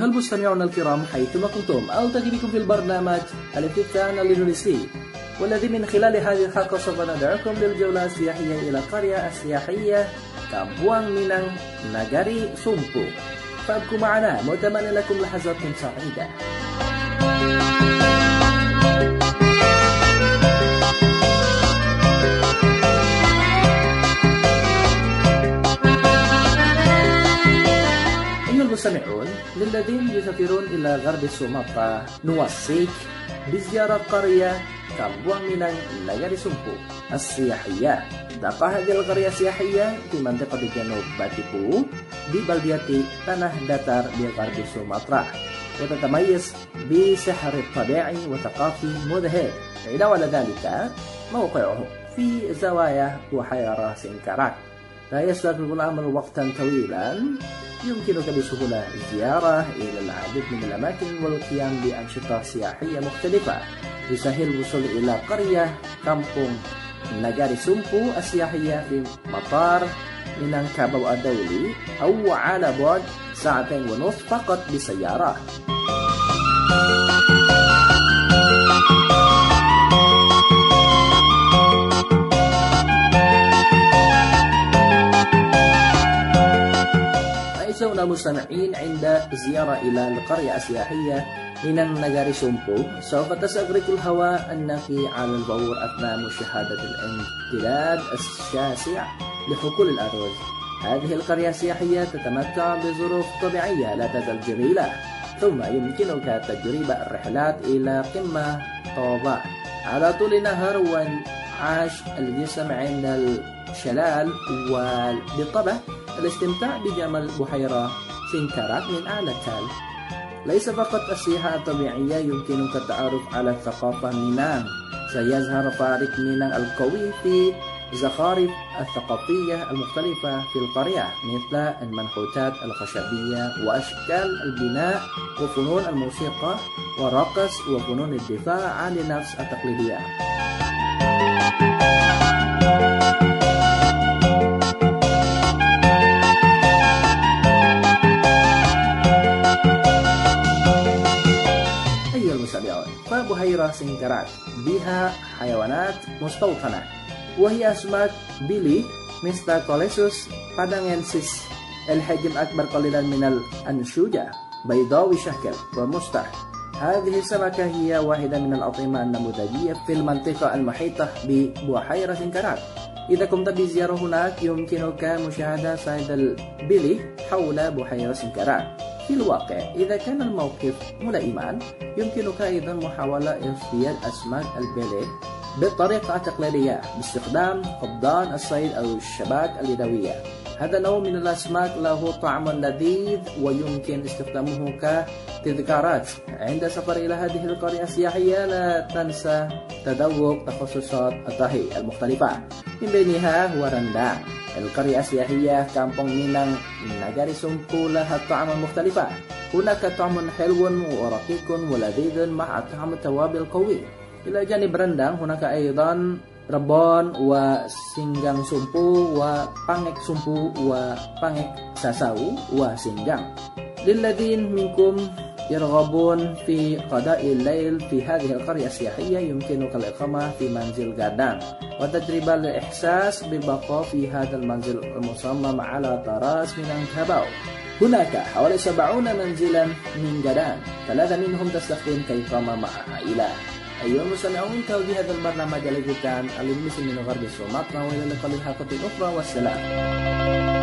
أيها المستمعون الكرام حيثما كنتم ألتقي بكم في البرنامج الافتتاحي الإندونيسي، والذي من خلال هذه الحلقة سوف ندعوكم للجولة السياحية إلى القرية السياحية كامبوان مينang ناغاري سومبو. فابقوا معنا متمنى لكم لحظات سعيدة. المستمعون، للذين يسافرون إلى غرب سومطرة نوصيك بزيارة قرية كامبوان مينang ناغاري سومبو السياحية. تقع هذه القرية السياحية في منطقة جنوب باتيبو ببلدية تناه داتار بغرب سومطرة، وتتميز بسحر الطبيعي وثقافي مذهل. إلى ذلك موقعه في زوايا بحيرة سنكرات، لا يستغرق الأمر وقتا طويلا. يمكنك بسهولة الزيارة إلى العديد من الأماكن والقيام بأنشطة سياحية مختلفة. يسهل الوصول إلى قرية كامبوان ناغاري سومبو السياحية في مطار مينangkabau الدولي، أو على بعد 1.5 ساعة فقط بالسيارة. أعزائنا المستمعين، عند الزيارة إلى القرية السياحية مينang ناغاري سومبو سوف تستغرق الهواء النقي على البور أثناء مشاهدة الامتداد الشاسع لحقول الأرز. هذه القرية السياحية تتمتع بظروف طبيعية لا تزال جميلة، ثم يمكنك تجربة الرحلات إلى قمة طوبة على طول نهر وانعاش الجسم عند الشلال، وبالطبع الاستمتاع بجمال بحيرة سنكرات من أعلى تل. ليس فقط السياحة الطبيعية، يمكنك التعرف على الثقافة مينang. سيظهر فارق مينang القوي في الزخارف الثقافية المختلفة في القرية، مثل المنحوتات الخشبية وأشكال البناء وفنون الموسيقى والرقص وفنون الدفاع عن النفس التقليدية. فبحيرة سنكرات بها حيوانات مستوطنة، وهي أسماك بيلي مثل كوليسوس بادانgensis الحجم أكبر قليلا من الأنشوجة، بيضاوي شكل ومستح. هذه السمكة هي واحدة من الأطعمة النموذجية في المنطقة المحيطة ببحيرة سنكرات. إذا قمت بزيارة هناك يمكنك مشاهدة صيد البيلي حول بحيرة سنكرات. في الواقع إذا كان الموقف ملائما، يمكنك أيضا محاولة اصطياد أسماك البيلي بالطريقة التقليدية باستخدام قبضان الصيد أو الشباك اليدوية. هذا النوع من الأسماك له طعم لذيذ ويمكن استخدامه كتذكارات عند سفر إلى هذه القرية السياحية. لا تنسى تذوق تخصصات الطهي المختلفة، من بينها هو رندang. القرية السياحية كامبوان مينang ناغاري سومبو لها طعم مختلفة. هناك طعم حلو ورقيق ولذيذ مع طعم توابل قوي. إلى جانب رندang هناك أيضا rebon وسinggang سومبو وبانغek سومبو وبانغek ساساو وسinggang. للذين منكم يرغبون في قضاء الليل في هذه القرية السياحية، يمكنك الإقامة في منزل غادang وتجربة الإحساس بالبقاء في هذا المنزل المصمم على طراز مينangkabau. هناك حوالي 70 منزلا من غادang، 3 منهم تستخدم كإقامة مع عائلة. أيها المستمعون، انتهوا بهذا البرنامج الذي كان الإندونيسي من غرب سومطرة، وإلى اللقاء في حلقة أخرى، والسلام.